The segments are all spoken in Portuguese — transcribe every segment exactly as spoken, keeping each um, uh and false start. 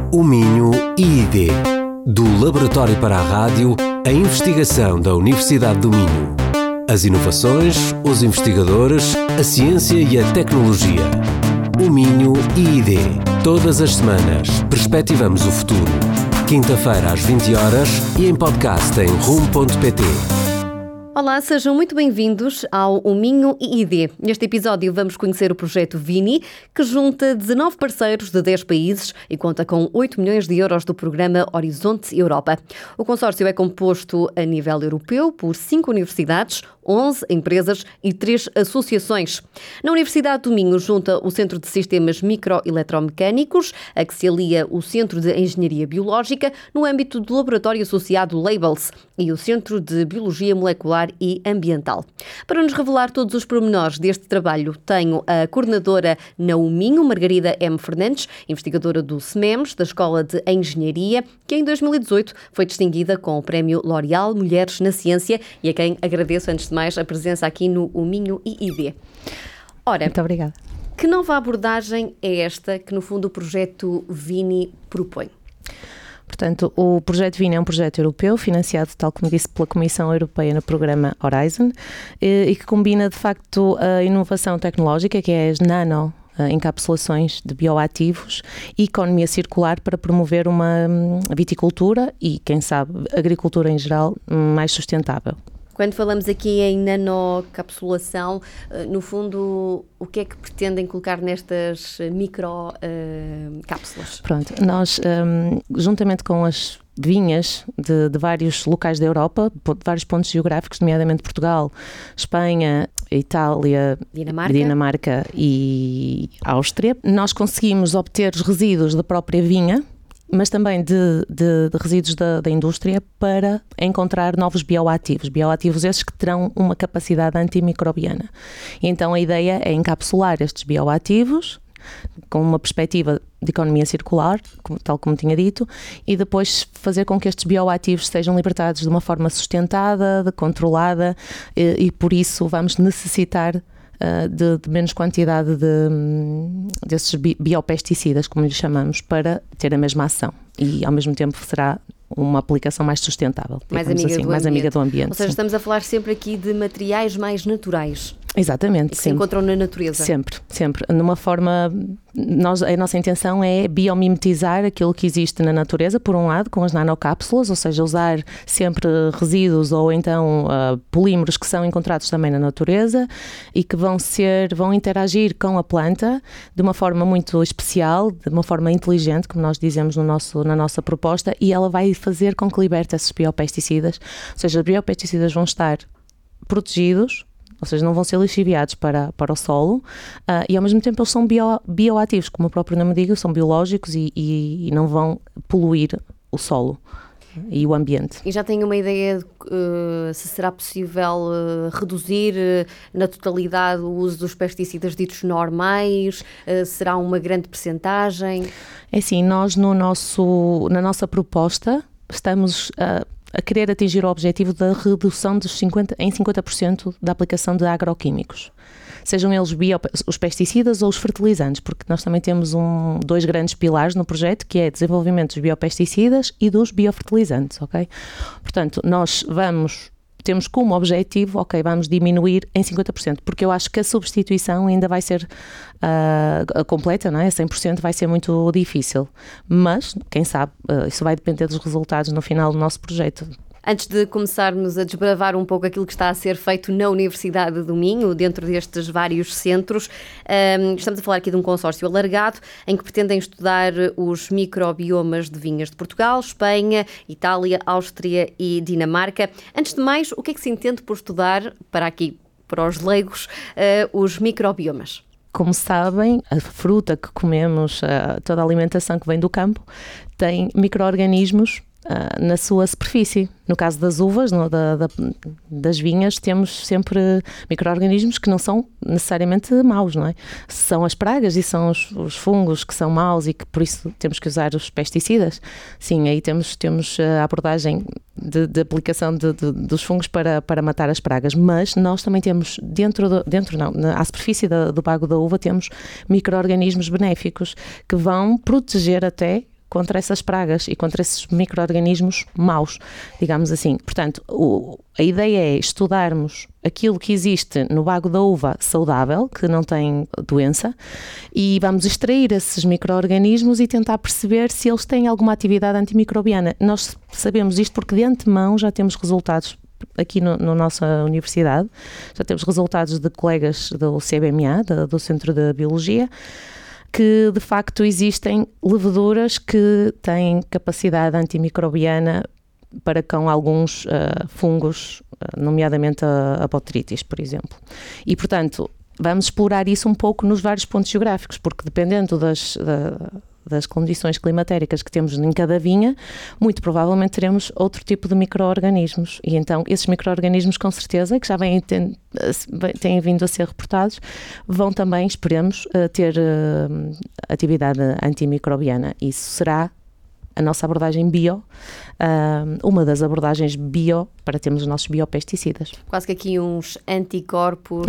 O Minho I I D, do Laboratório para a Rádio, a investigação da Universidade do Minho. As inovações, os investigadores, a ciência e a tecnologia. O Minho I I D. Todas as semanas, perspectivamos o futuro. Quinta-feira às vinte horas e em podcast em rumo ponto pt. Olá, sejam muito bem-vindos ao O Minho I I D. Neste episódio vamos conhecer o projeto Vini, que junta dezanove parceiros de dez países e conta com oito milhões de euros do programa Horizonte Europa. O consórcio é composto a nível europeu por cinco universidades, onze empresas e três associações. Na Universidade do Minho junta o Centro de Sistemas Microeletromecânicos, a que se alia o Centro de Engenharia Biológica, no âmbito do laboratório associado Labels, e o Centro de Biologia Molecular e Ambiental. Para nos revelar todos os pormenores deste trabalho, tenho a coordenadora na U Minho, Margarida M. Fernandes, investigadora do SEMEMS, da Escola de Engenharia, que em dois mil e dezoito foi distinguida com o Prémio L'Oréal Mulheres na Ciência, e a quem agradeço antes de mais a presença aqui no O Minho I I D. Ora, muito obrigada. Que nova abordagem é esta que, no fundo, o projeto Vini propõe? Portanto, o projeto Vini é um projeto europeu, financiado, tal como disse, pela Comissão Europeia no programa Horizon, e que combina, de facto, a inovação tecnológica, que é as nano encapsulações de bioativos, e economia circular para promover uma viticultura e, quem sabe, agricultura em geral mais sustentável. Quando falamos aqui em nanocapsulação, no fundo, o que é que pretendem colocar nestas microcápsulas? Uh, Pronto, nós, um, juntamente com as vinhas de, de vários locais da Europa, de vários pontos geográficos, nomeadamente Portugal, Espanha, Itália, Dinamarca. Dinamarca e Áustria, nós conseguimos obter os resíduos da própria vinha, mas também de, de, de resíduos da, da indústria, para encontrar novos bioativos. Bioativos esses que terão uma capacidade antimicrobiana. E então a ideia é encapsular estes bioativos com uma perspectiva de economia circular, tal como tinha dito, e depois fazer com que estes bioativos sejam libertados de uma forma sustentada, controlada, e, e por isso vamos necessitar De, de menos quantidade de, desses biopesticidas, como lhes chamamos, para ter a mesma ação, e ao mesmo tempo será uma aplicação mais sustentável, mais amiga, assim, do mais amiga do ambiente. Ou seja, sim. Estamos a falar sempre aqui de materiais mais naturais. Exatamente. E que se encontram na natureza. Sempre, sempre. Numa forma, nós, a nossa intenção é biomimetizar aquilo que existe na natureza, por um lado, com as nanocápsulas, ou seja, usar sempre resíduos ou então uh, polímeros que são encontrados também na natureza e que vão ser, vão interagir com a planta de uma forma muito especial, de uma forma inteligente, como nós dizemos no nosso, na nossa proposta, e ela vai fazer com que liberte esses biopesticidas. Ou seja, os biopesticidas vão estar protegidos, ou seja, não vão ser lixiviados para, para o solo, uh, e ao mesmo tempo eles são bio, bioativos, como o próprio nome diz, são biológicos e, e, e não vão poluir o solo e o ambiente. E já tenho uma ideia de uh, se será possível uh, reduzir uh, na totalidade o uso dos pesticidas ditos normais? Uh, será uma grande percentagem? É assim, nós no nosso, na nossa proposta estamos a... Uh, a querer atingir o objetivo da redução dos cinquenta, em cinquenta por cento da aplicação de agroquímicos. Sejam eles bio, os pesticidas ou os fertilizantes, porque nós também temos um, dois grandes pilares no projeto, que é desenvolvimento dos biopesticidas e dos biofertilizantes, ok? Portanto, nós vamos... temos como objetivo, ok, vamos diminuir em cinquenta por cento, porque eu acho que a substituição ainda vai ser uh, completa, não é? cem por cento vai ser muito difícil, mas quem sabe, uh, isso vai depender dos resultados no final do nosso projeto. Antes de começarmos a desbravar um pouco aquilo que está a ser feito na Universidade do Minho, dentro destes vários centros, um, estamos a falar aqui de um consórcio alargado em que pretendem estudar os microbiomas de vinhas de Portugal, Espanha, Itália, Áustria e Dinamarca. Antes de mais, o que é que se entende por estudar, para aqui, para os leigos, uh, os microbiomas? Como sabem, a fruta que comemos, uh, toda a alimentação que vem do campo, tem micro-organismos Uh, na sua superfície. No caso das uvas, no, da, da, das vinhas, temos sempre micro-organismos que não são necessariamente maus, não é? São as pragas e são os, os fungos que são maus e que por isso temos que usar os pesticidas. Sim, aí temos, temos a abordagem de, de aplicação de, de, dos fungos para, para matar as pragas, mas nós também temos dentro, do, dentro não, na, à superfície da, do bago da uva temos micro-organismos benéficos que vão proteger até contra essas pragas e contra esses micro-organismos maus, digamos assim. Portanto, o, a ideia é estudarmos aquilo que existe no bago da uva saudável, que não tem doença, e vamos extrair esses micro-organismos e tentar perceber se eles têm alguma atividade antimicrobiana. Nós sabemos isto porque de antemão já temos resultados aqui na no, no nossa universidade, já temos resultados de colegas do C B M A, do, do Centro de Biologia, que de facto existem leveduras que têm capacidade antimicrobiana para com alguns uh, fungos, uh, nomeadamente a, a botrytis, por exemplo. E, portanto, vamos explorar isso um pouco nos vários pontos geográficos, porque dependendo das, da, das condições climatéricas que temos em cada vinha, muito provavelmente teremos outro tipo de micro-organismos. E então, esses micro-organismos, com certeza, que já vêm, têm, têm vindo a ser reportados, vão também, esperemos, ter uh, atividade antimicrobiana. Isso será a nossa abordagem bio, uh, uma das abordagens bio para termos os nossos biopesticidas. Quase que aqui uns anticorpos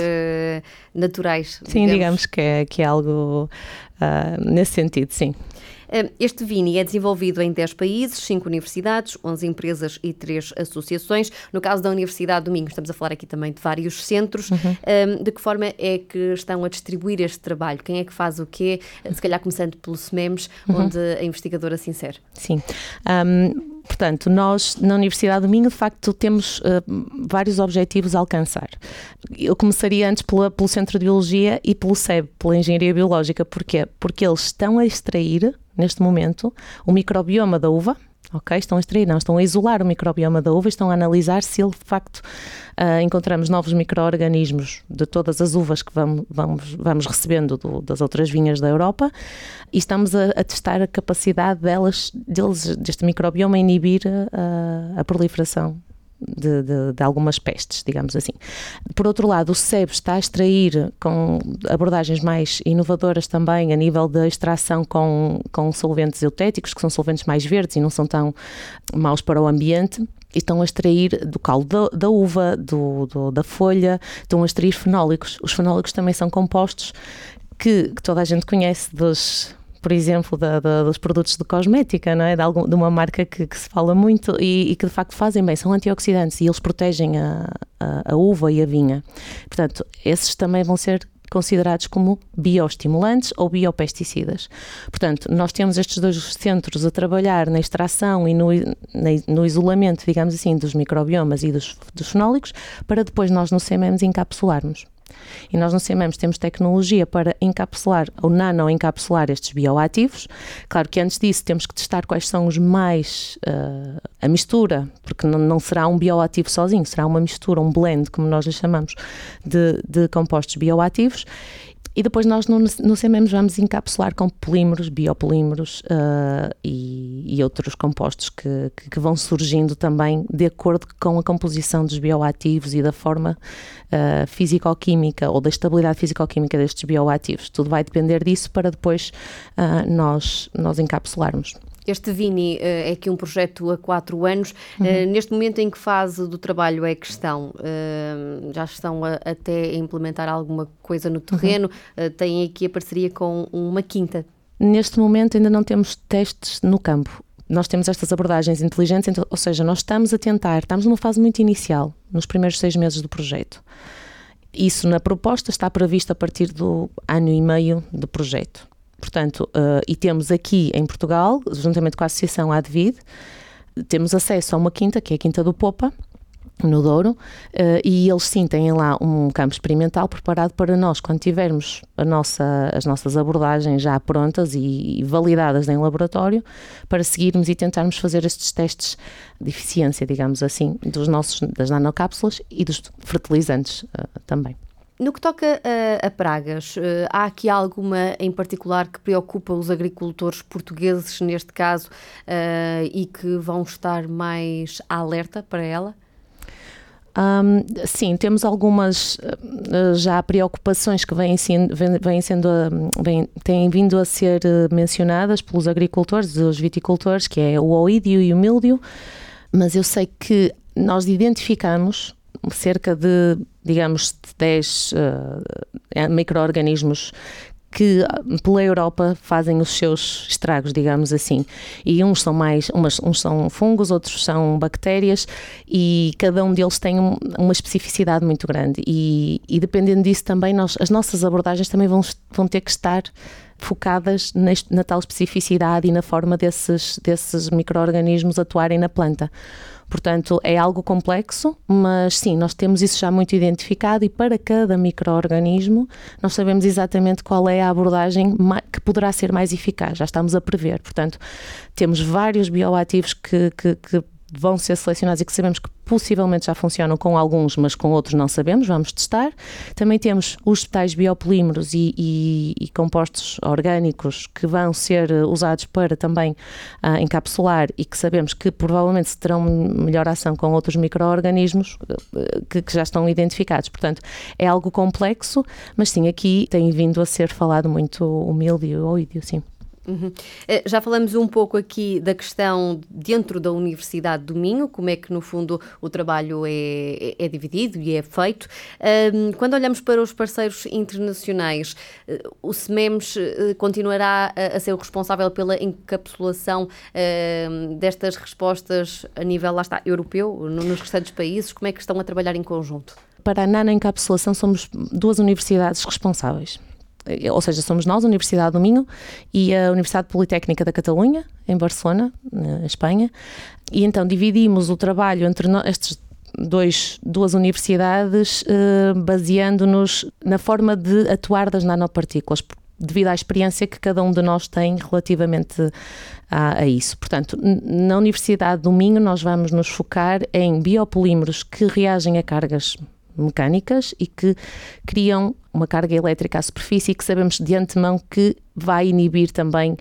uh, naturais. Sim, digamos, digamos que, é, que é algo uh, nesse sentido, sim. Este Vini é desenvolvido em dez países, cinco universidades, onze empresas e três associações. No caso da Universidade do Minho, estamos a falar aqui também de vários centros. Uhum. De que forma é que estão a distribuir este trabalho? Quem é que faz o quê? Se calhar começando pelo SEMEMS, uhum. onde a investigadora se insere. Sim. Um... Portanto, nós na Universidade do Minho, de facto, temos uh, vários objetivos a alcançar. Eu começaria antes pela, pelo Centro de Biologia e pelo S E B, pela Engenharia Biológica. Porquê? Porque eles estão a extrair, neste momento, o microbioma da uva. Ok, estão a extrair, não, estão a isolar o microbioma da uva, estão a analisar se ele de facto uh, encontramos novos micro-organismos de todas as uvas que vamos, vamos, vamos recebendo do, das outras vinhas da Europa, e estamos a, a testar a capacidade delas, deles, deste microbioma inibir a, a proliferação De, de, de algumas pestes, digamos assim. Por outro lado, o S E B está a extrair com abordagens mais inovadoras também a nível da extração com, com solventes eutéticos, que são solventes mais verdes e não são tão maus para o ambiente. E estão a extrair do caldo da, da uva, do, do, da folha, estão a extrair fenólicos. Os fenólicos também são compostos que, que toda a gente conhece dos... por exemplo, da, da, dos produtos de cosmética, não é? De, algum, de uma marca que, que se fala muito e, e que de facto fazem bem, são antioxidantes e eles protegem a, a, a uva e a vinha. Portanto, esses também vão ser considerados como bioestimulantes ou biopesticidas. Portanto, nós temos estes dois centros a trabalhar na extração e no, na, no isolamento, digamos assim, dos microbiomas e dos, dos fenólicos, para depois nós no SEMEMS encapsularmos. E nós no SEMEMS temos tecnologia para encapsular ou nano-encapsular estes bioativos. Claro que antes disso temos que testar quais são os mais, uh, a mistura, porque não, não será um bioativo sozinho, será uma mistura, um blend, como nós lhe chamamos, de, de compostos bioativos. E depois nós no, no SEMEMS vamos encapsular com polímeros, biopolímeros uh, e, e outros compostos que, que, que vão surgindo também de acordo com a composição dos bioativos e da forma uh, físico-química ou da estabilidade físico-química destes bioativos. Tudo vai depender disso para depois uh, nós, nós encapsularmos. Este Vini uh, é aqui um projeto a quatro anos. Uhum. Uh, neste momento, em que fase do trabalho é que estão? Uh, já estão a, até a implementar alguma coisa no terreno? Uhum. Uh, têm aqui a parceria com uma quinta? Neste momento ainda não temos testes no campo. Nós temos estas abordagens inteligentes, então, ou seja, nós estamos a tentar, estamos numa fase muito inicial, nos primeiros seis meses do projeto. Isso na proposta está previsto a partir do ano e meio do projeto. Portanto, uh, e temos aqui em Portugal, juntamente com a Associação Advid, temos acesso a uma quinta, que é a Quinta do Popa, no Douro, uh, e eles sim têm lá um campo experimental preparado para nós, quando tivermos a nossa, as nossas abordagens já prontas e, e validadas em laboratório, para seguirmos e tentarmos fazer estes testes de eficiência, digamos assim, dos nossos, das nanocápsulas e dos fertilizantes uh, também. No que toca a, a pragas, há aqui alguma em particular que preocupa os agricultores portugueses, neste caso, uh, e que vão estar mais alerta para ela? Um, sim, temos algumas uh, já preocupações que vêm sendo, vêm sendo uh, vêm, têm vindo a ser uh, mencionadas pelos agricultores, os viticultores, que é o oídio e o míldio, mas eu sei que nós identificamos cerca de, digamos, de dez uh, micro-organismos que pela Europa fazem os seus estragos, digamos assim. E uns são mais, umas, uns são fungos, outros são bactérias, e cada um deles tem um, uma especificidade muito grande. E, e dependendo disso também, nós, as nossas abordagens também vão, vão ter que estar focadas neste, na tal especificidade e na forma desses, desses micro-organismos atuarem na planta. Portanto, é algo complexo, mas sim, nós temos isso já muito identificado, e para cada micro-organismo nós sabemos exatamente qual é a abordagem que poderá ser mais eficaz, já estamos a prever. Portanto, temos vários bioativos que, que, que vão ser selecionados e que sabemos que possivelmente já funcionam com alguns, mas com outros não sabemos, vamos testar. Também temos os tais biopolímeros e, e, e compostos orgânicos que vão ser usados para também uh, encapsular, e que sabemos que provavelmente terão melhor ação com outros micro-organismos uh, que, que já estão identificados. Portanto, é algo complexo, mas sim, aqui tem vindo a ser falado muito o milho e o oídio, sim. Uhum. Já falamos um pouco aqui da questão dentro da Universidade do Minho, como é que no fundo o trabalho é, é dividido e é feito. Quando olhamos para os parceiros internacionais, o SEMEMS continuará a ser o responsável pela encapsulação destas respostas a nível, lá está, europeu, nos restantes países? Como é que estão a trabalhar em conjunto? Para a nanoencapsulação somos duas universidades responsáveis. Ou seja, somos nós, a Universidade do Minho, e a Universidade Politécnica da Catalunha, em Barcelona, na Espanha, e então dividimos o trabalho entre nós, estes dois, duas universidades, eh, baseando-nos na forma de atuar das nanopartículas, devido à experiência que cada um de nós tem relativamente a, a isso. Portanto, na Universidade do Minho nós vamos nos focar em biopolímeros que reagem a cargas mecânicas e que criam uma carga elétrica à superfície, e que sabemos de antemão que vai inibir também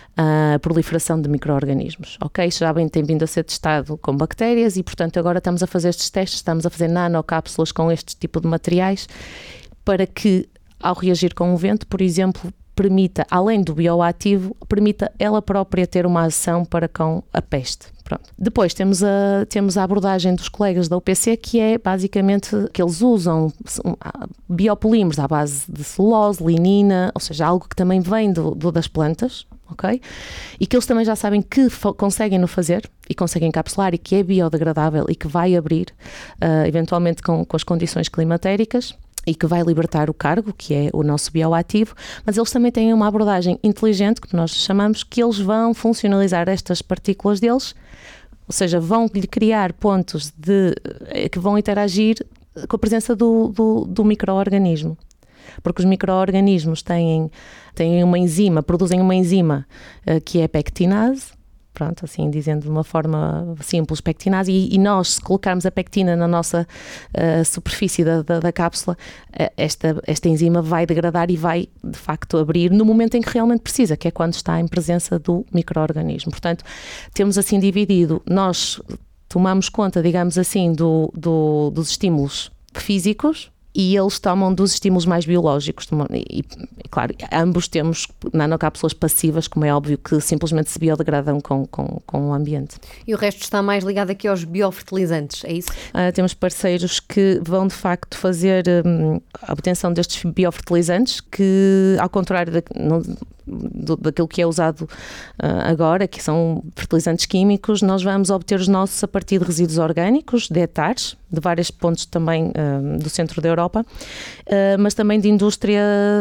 a proliferação de micro-organismos. Ok? Isso já bem tem vindo a ser testado com bactérias, e portanto agora estamos a fazer estes testes, estamos a fazer nanocápsulas com este tipo de materiais, para que ao reagir com o vento, por exemplo, permita, além do bioativo, permita ela própria ter uma ação para com a peste. Pronto. Depois temos a, temos a abordagem dos colegas da U P C, que é basicamente que eles usam biopolímeros à base de celulose, lignina, ou seja, algo que também vem do, do, das plantas, ok? E que eles também já sabem que conseguem no fazer e conseguem encapsular, e que é biodegradável e que vai abrir, uh, eventualmente com, com as condições climatéricas, e que vai libertar o cargo, que é o nosso bioativo, mas eles também têm uma abordagem inteligente, que nós chamamos, que eles vão funcionalizar estas partículas deles, ou seja, vão lhe criar pontos de, que vão interagir com a presença do, do, do micro-organismo. Porque os micro-organismos têm, têm uma enzima, produzem uma enzima uh, que é a pectinase, pronto, assim dizendo de uma forma simples, pectinase, e, e nós, se colocarmos a pectina na nossa uh, superfície da, da, da cápsula, uh, esta, esta enzima vai degradar e vai, de facto, abrir no momento em que realmente precisa, que é quando está em presença do micro-organismo. Portanto, temos assim dividido, nós tomamos conta, digamos assim, do, do, dos estímulos físicos, e eles tomam dos estímulos mais biológicos. E, e claro, ambos temos nanocápsulas passivas, como é óbvio, que simplesmente se biodegradam com, com, com o ambiente. E o resto está mais ligado aqui aos biofertilizantes, é isso? Uh, temos parceiros que vão, de facto, fazer um, a obtenção destes biofertilizantes, que, ao contrário da, no, do, daquilo que é usado uh, agora, que são fertilizantes químicos, nós vamos obter os nossos a partir de resíduos orgânicos, de hectares, de vários pontos também uh, do centro da Europa, uh, mas também de indústria,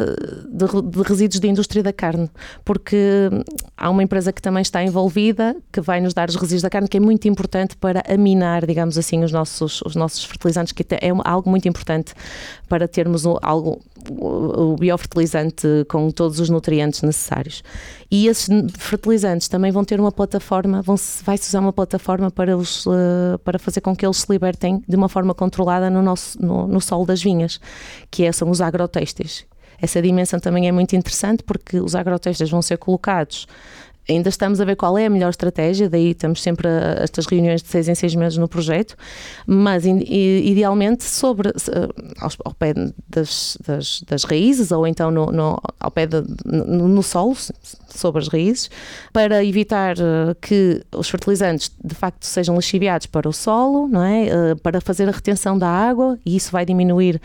de, de resíduos de indústria da carne, porque há uma empresa que também está envolvida, que vai nos dar os resíduos da carne, que é muito importante para aminar, digamos assim, os nossos, os nossos fertilizantes, que é algo muito importante para termos o, algo, o, o biofertilizante com todos os nutrientes necessários. E esses fertilizantes também vão ter uma plataforma, vão, vai-se usar uma plataforma para, os, uh, para fazer com que eles se libertem de uma forma controlada no, nosso, no, no solo das vinhas, que é, são os agrotêxteis. Essa dimensão também é muito interessante, porque os agrotêxteis vão ser colocados. Ainda estamos a ver qual é a melhor estratégia, daí temos sempre a, estas reuniões de seis em seis meses no projeto, mas in, idealmente sobre, ao, ao pé das, das, das raízes, ou então no, no, ao pé de, no, no solo, sobre as raízes, para evitar que os fertilizantes de facto sejam lixiviados para o solo, não é? Para fazer a retenção da água, e isso vai diminuir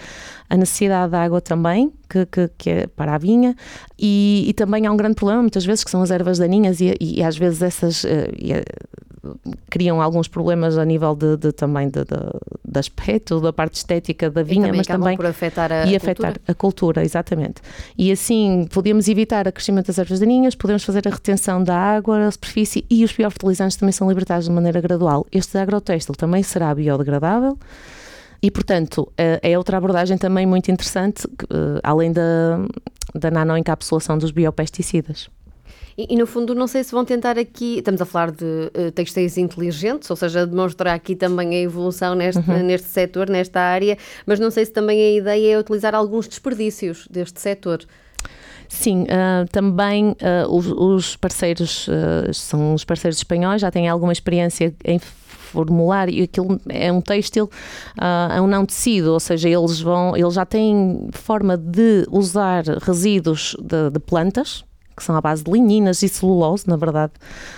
a necessidade de água também, que, que, que é para a vinha, e, e também há um grande problema, muitas vezes, que são as ervas daninhas, e, e às vezes essas... E, criam alguns problemas a nível de, de também de, de, de aspecto, da parte estética da vinha, também mas também por afetar a, e a afetar cultura. a cultura, exatamente. E assim podemos evitar o crescimento das ervas daninhas, podemos fazer a retenção da água, a superfície, e os biofertilizantes também são libertados de maneira gradual. Este agrotêxtil também será biodegradável. E, portanto, é outra abordagem também muito interessante, além da, da nanoencapsulação dos biopesticidas. E, e, no fundo, não sei se vão tentar aqui, estamos a falar de uh, textéis inteligentes, ou seja, demonstrar aqui também a evolução neste, uhum. neste setor, nesta área, mas não sei se também a ideia é utilizar alguns desperdícios deste setor. Sim, uh, também uh, os, os parceiros, uh, são os parceiros espanhóis, já têm alguma experiência em formular, e aquilo é um têxtil, uh, é um não tecido, ou seja, eles, vão, eles já têm forma de usar resíduos de, de plantas, que são à base de ligninas e celulose, na verdade,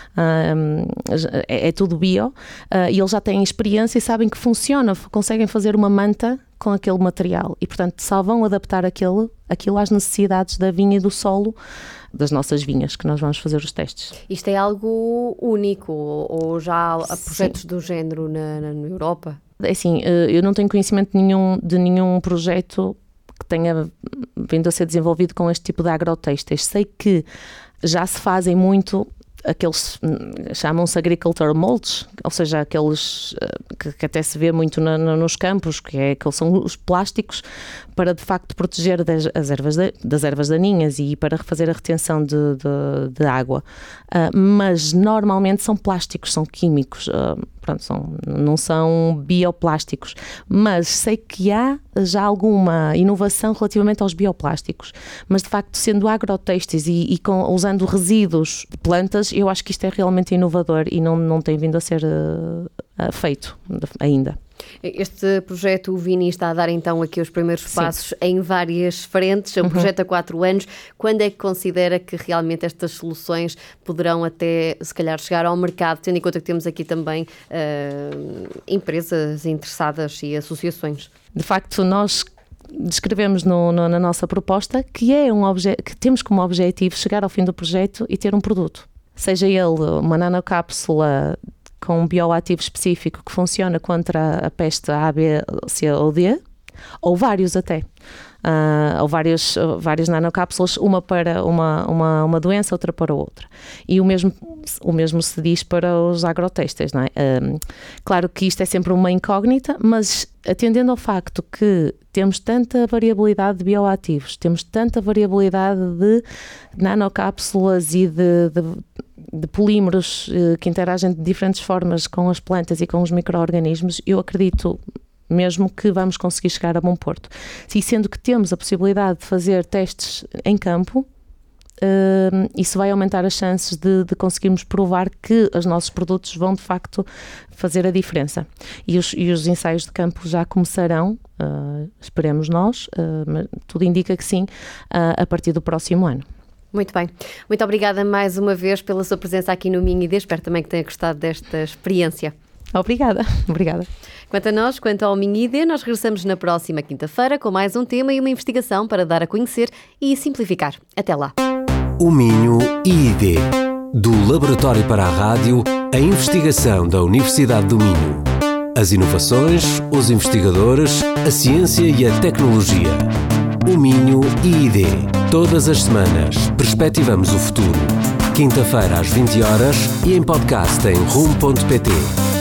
um, é, é tudo bio, uh, e eles já têm experiência e sabem que funciona, conseguem fazer uma manta com aquele material, e portanto só vão adaptar aquilo, aquilo às necessidades da vinha e do solo das nossas vinhas, que nós vamos fazer os testes. Isto é algo único, ou já há projetos Sim. do género na, na, na Europa? É assim, eu não tenho conhecimento nenhum, de nenhum projeto que tenha vindo a ser desenvolvido com este tipo de agrotêxteis. Sei que já se fazem muito aqueles, chamam-se agriculture molds, ou seja, aqueles que, que até se vê muito na, na, nos campos, que, é, que são os plásticos para de facto proteger das, as ervas, de, das ervas daninhas e para fazer a retenção de, de, de água. Uh, mas normalmente são plásticos, são químicos, uh, pronto, são, não são bioplásticos, mas sei que há já alguma inovação relativamente aos bioplásticos, mas de facto sendo agrotêxteis e, e com, usando resíduos de plantas, eu acho que isto é realmente inovador e não, não tem vindo a ser uh, uh, feito ainda. Este projeto, o Vini, está a dar então aqui os primeiros passos Sim. em várias frentes, é um uhum. projeto há quatro anos. Quando é que considera que realmente estas soluções poderão até, se calhar, chegar ao mercado, tendo em conta que temos aqui também uh, empresas interessadas e associações? De facto, nós descrevemos no, no, na nossa proposta que, é um obje- que temos como objetivo chegar ao fim do projeto e ter um produto. Seja ele uma nanocápsula com um bioativo específico que funciona contra a peste A, B, C ou D, ou vários até. Uh, ou vários, várias nanocápsulas, uma para uma, uma, uma doença, outra para outra. E o mesmo, o mesmo se diz para os agrotêxteis, não é? Um, claro que isto é sempre uma incógnita, mas atendendo ao facto que temos tanta variabilidade de bioativos, temos tanta variabilidade de nanocápsulas e de, de, de polímeros eh, que interagem de diferentes formas com as plantas e com os micro-organismos, eu acredito mesmo que vamos conseguir chegar a bom porto. E sendo que temos a possibilidade de fazer testes em campo, uh, isso vai aumentar as chances de, de conseguirmos provar que os nossos produtos vão de facto fazer a diferença. E os, e os ensaios de campo já começarão, uh, esperemos nós, uh, mas tudo indica que sim, uh, a partir do próximo ano. Muito bem. Muito obrigada mais uma vez pela sua presença aqui no Minho I D. Espero também que tenha gostado desta experiência. Obrigada, obrigada. Quanto a nós, quanto ao Minho I D, nós regressamos na próxima quinta-feira com mais um tema e uma investigação para dar a conhecer e simplificar. Até lá. O Minho I D, do Laboratório para a Rádio, a investigação da Universidade do Minho. As inovações, os investigadores, a ciência e a tecnologia. O Minho I D. Todas as semanas, perspectivamos o futuro. Quinta-feira às vinte horas e em podcast em rumo ponto pt.